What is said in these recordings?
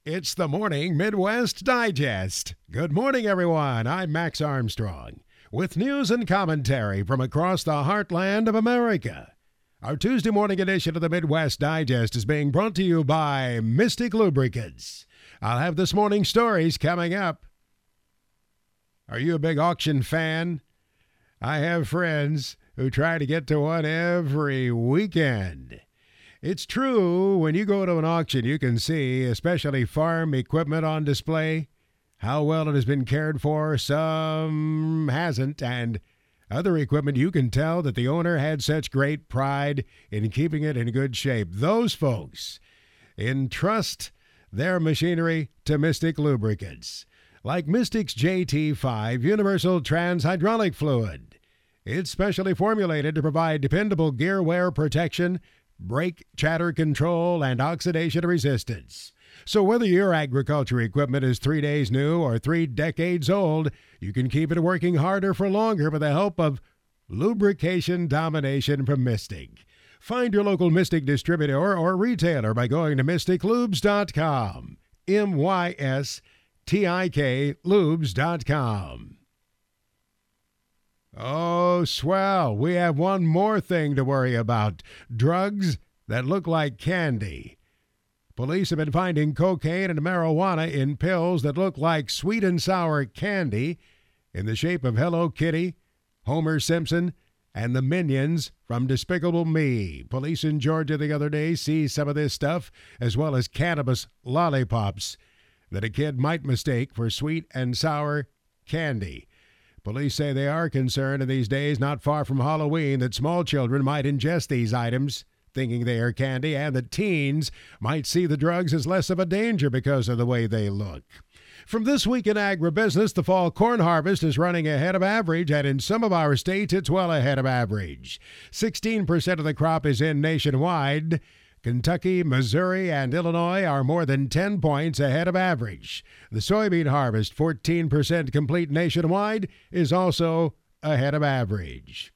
It's the Morning Midwest Digest. Good morning, everyone. I'm Max Armstrong with news and commentary from across the heartland of America. Our Tuesday morning edition of the Midwest Digest is being brought to you by Mystic Lubricants. I'll have this morning's stories coming up. Are you a big auction fan? I have friends who try to get to one every weekend. It's true, when you go to an auction, you can see, especially farm equipment on display, how well it has been cared for. Some hasn't, and other equipment, you can tell that the owner had such great pride in keeping it in good shape. Those folks entrust their machinery to Mystic Lubricants, like Mystic's JT5 Universal Trans Hydraulic Fluid. It's specially formulated to provide dependable gear wear protection, brake chatter control, and oxidation resistance. So whether your agriculture equipment is 3 days new or 3 decades old, you can keep it working harder for longer with the help of lubrication domination from Mystic. Find your local Mystic distributor or retailer by going to mysticlubes.com. MYSTIK lubes.com. Oh, swell. We have one more thing to worry about. Drugs that look like candy. Police have been finding cocaine and marijuana in pills that look like sweet and sour candy in the shape of Hello Kitty, Homer Simpson, and the Minions from Despicable Me. Police in Georgia the other day seized some of this stuff, as well as cannabis lollipops that a kid might mistake for sweet and sour candy. Police say they are concerned in these days, not far from Halloween, that small children might ingest these items, thinking they are candy, and that teens might see the drugs as less of a danger because of the way they look. From This Week in Agribusiness, the fall corn harvest is running ahead of average, and in some of our states, it's well ahead of average. 16% of the crop is in nationwide. Kentucky, Missouri, and Illinois are more than 10 points ahead of average. The soybean harvest, 14% complete nationwide, is also ahead of average.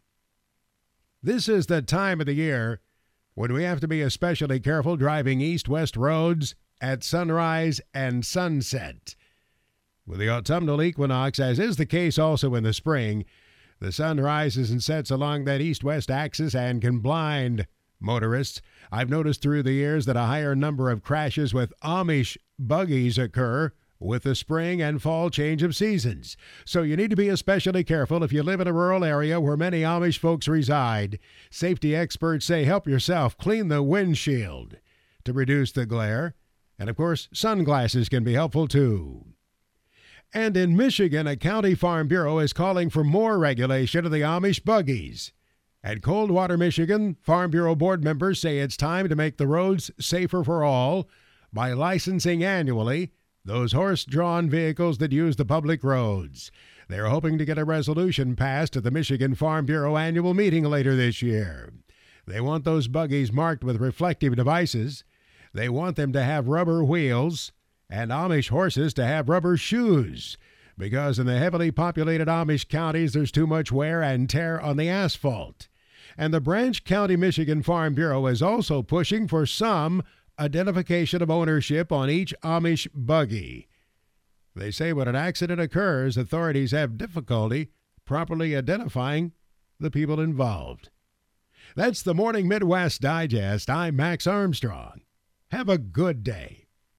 This is the time of the year when we have to be especially careful driving east-west roads at sunrise and sunset. With the autumnal equinox, as is the case also in the spring, the sun rises and sets along that east-west axis and can blind motorists. I've noticed through the years that a higher number of crashes with Amish buggies occur with the spring and fall change of seasons. So you need to be especially careful if you live in a rural area where many Amish folks reside. Safety experts say help yourself, clean the windshield to reduce the glare. And of course, sunglasses can be helpful too. And in Michigan, a county farm bureau is calling for more regulation of the Amish buggies. At Coldwater, Michigan, Farm Bureau board members say it's time to make the roads safer for all by licensing annually those horse-drawn vehicles that use the public roads. They're hoping to get a resolution passed at the Michigan Farm Bureau annual meeting later this year. They want those buggies marked with reflective devices. They want them to have rubber wheels and Amish horses to have rubber shoes, because in the heavily populated Amish counties there's too much wear and tear on the asphalt. And the Branch County, Michigan Farm Bureau is also pushing for some identification of ownership on each Amish buggy. They say when an accident occurs, authorities have difficulty properly identifying the people involved. That's the Morning Midwest Digest. I'm Max Armstrong. Have a good day.